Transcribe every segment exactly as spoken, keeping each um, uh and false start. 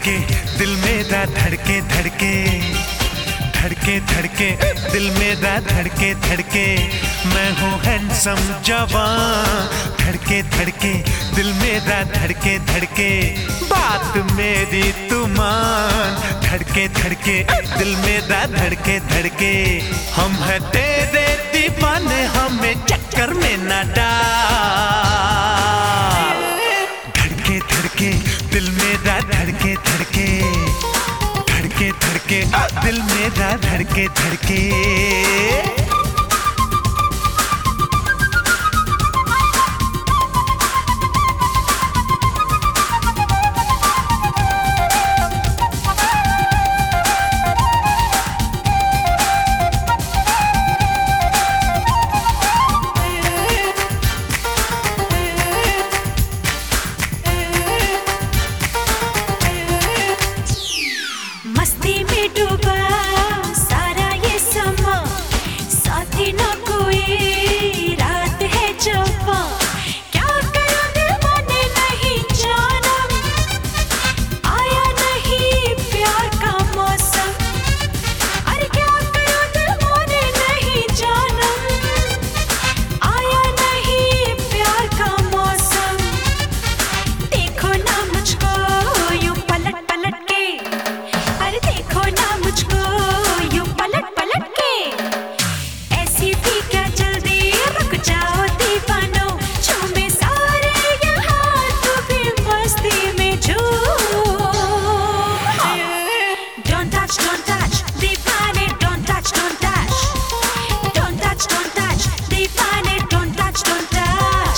धड़के दिल मेरा धड़के धड़के धड़के धड़के दिल मेरा धड़के धड़के मैं हूँ हैंडसम जवान धड़के धड़के दिल मेरा धड़के धड़के बात मेरी तू मान धड़के धड़के दिल मेरा धड़के धड़के हम हैं तेरे दीवाने हमें चक्कर में न डाल धड़के धड़के दिल मेरा धड़के धड़के धड़के धड़के दिल मेरा धड़के धड़के मस्ती में डूबा सारा ये समा साथी ना कोई रात है जवा क्या करूं दिल माने नहीं जाना आया नहीं प्यार का मौसम अरे क्या करूं दिल माने नहीं जाना आया नहीं प्यार का मौसम देखो ना मुझको यूं पलट पलट के देखो ना मुझको यूं पलट पलट के ऐसी भी क्या जल्दी रुक जाओ दीवानो झूमे सारे यहाँ तू भी मस्ती में झूम Don't touch, don't touch, दीवाने don't touch, don't touch Don't touch, don't touch, दीवाने don't touch, don't touch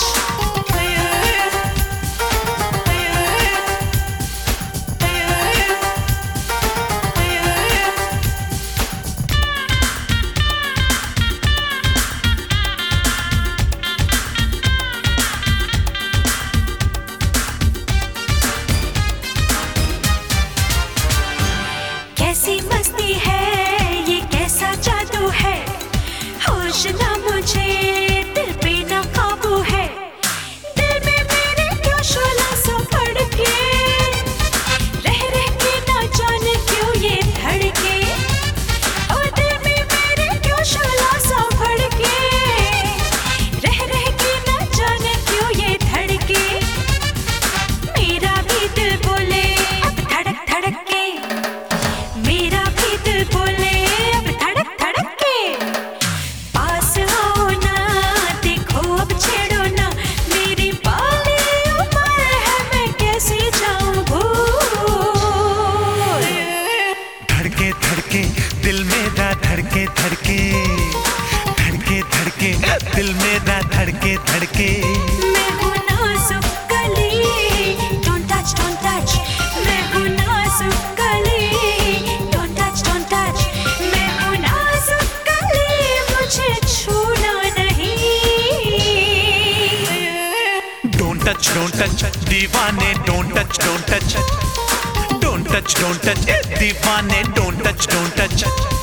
कैसी मस्ती है ये कैसा जादू है होश ना मुझे दिल पे ना काबू है दिल में मेरे क्यों शोला सा फड़के रह रह के ना जाने क्यों ये धड़के ओ दिल में मेरे क्यों शोला सा फड़के रह रह के ना जाने क्यों ये धड़के मेरा भी दिल बोले अब धड़क धड़क के मेरा भी दिल बोले अब धड़क धड़क के पास आओ ना देखो अब छेड़ो ना मेरी बाली उम्र है मैं कैसे जाऊं भूल धड़के धड़के दिल मेरा धड़के धड़के धड़के धड़के दिल मेरा धड़के धड़के मैं हूँ नाजुक कली Don't touch, don't touch मैं हूँ नाजुक कली Don't touch, don't touch मैं हूँ नाजुक कली मुझे छूना नहीं Don't touch, don't touch दीवाने don't touch, don't touch Don't touch, don't touch दीवाने don't touch, don't touch